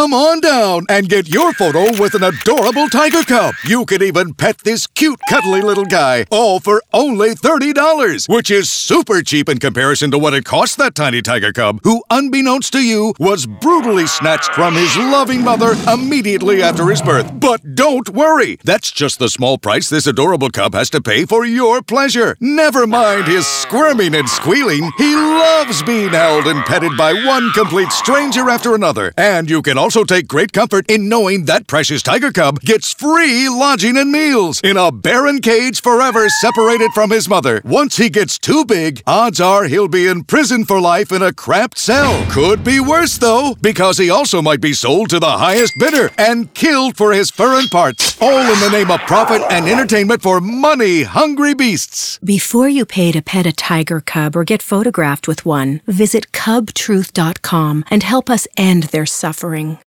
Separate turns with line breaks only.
Come on down and get your photo with an adorable tiger cub. You can even pet this cute, cuddly little guy, all for only $30, which is super cheap in comparison to what it cost that tiny tiger cub, who, unbeknownst to you, was brutally snatched from his loving mother immediately after his birth. But don't worry, that's just the small price this adorable cub has to pay for your pleasure. Never mind his squirming and squealing. He loves being held and petted by one complete stranger after another. And you can also take great comfort in knowing that precious tiger cub gets free lodging and meals in a barren cage forever separated from his mother. Once he gets too big, odds are he'll be in prison for life in a cramped cell. Could be worse, though, because he also might be sold to the highest bidder and killed for his fur and parts, all in the name of profit and entertainment for money-hungry beasts.
Before you pay to pet a tiger cub or get photographed with one, visit cubtruth.com and help us end their suffering.